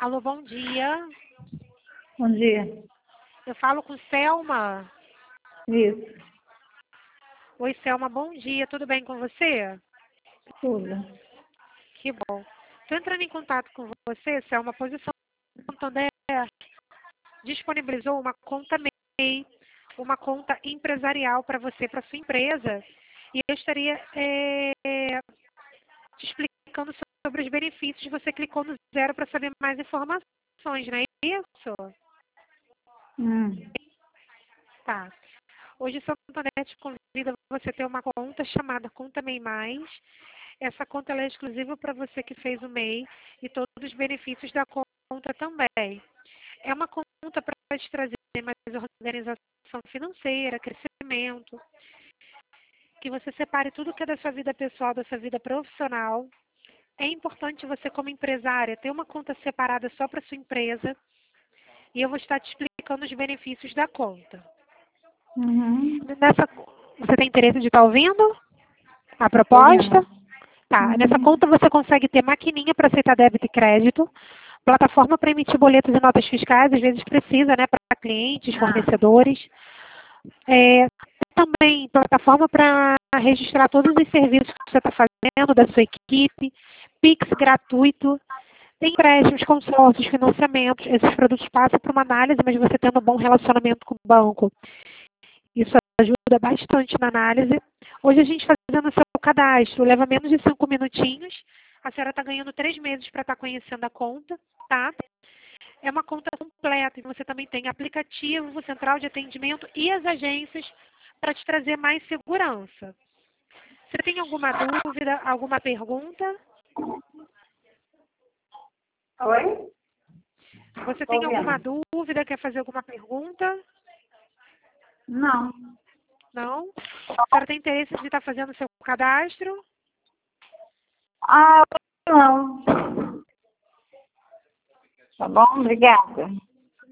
Alô, bom dia. Bom dia. Eu falo com Selma. Isso, Oi, Selma, bom dia. Tudo bem com você? tudo. Que bom. Estou entrando em contato com você, Selma. A Posição Santander disponibilizou uma conta MEI, uma conta empresarial para você, para sua empresa. E eu estaria te explicando sobre os benefícios. Você clicou no 0 para saber mais informações, não é isso? Hum. Tá. Hoje o Santander te convida a você ter uma conta chamada Conta MEI Mais. Essa conta ela é exclusiva para você que fez o MEI e todos os benefícios da conta também. É uma conta para te trazer mais organização financeira, crescimento, que você separe tudo que é da sua vida pessoal, da sua vida profissional. É importante você, como empresária, ter uma conta separada só para sua empresa e eu vou estar te explicando os benefícios da conta. Uhum. Você tem interesse de estar ouvindo a Tô proposta? vendo. Tá. Nessa Uhum. conta você consegue ter maquininha para aceitar débito e crédito, plataforma para emitir boletos e notas fiscais, às vezes precisa, né, para clientes, Ah, fornecedores. Também plataforma para registrar todos os serviços que você está fazendo, da sua equipe, Pix gratuito, tem empréstimos, consórcios, financiamentos. Esses produtos passam por uma análise, mas você tendo um bom relacionamento com o banco. Isso ajuda bastante na análise. Hoje a gente fazendo o seu cadastro, leva menos de 5 minutinhos. A senhora está ganhando 3 meses para estar conhecendo a conta, tá? É uma conta completa, e você também tem aplicativo, central de atendimento e as agências para te trazer mais segurança. Você tem alguma dúvida, alguma pergunta? oi? Você Tô tem alguma vendo. dúvida, quer fazer alguma pergunta? Não. Não? A senhora tem interesse de estar fazendo o seu cadastro? Ah, não. Tá bom? Obrigada.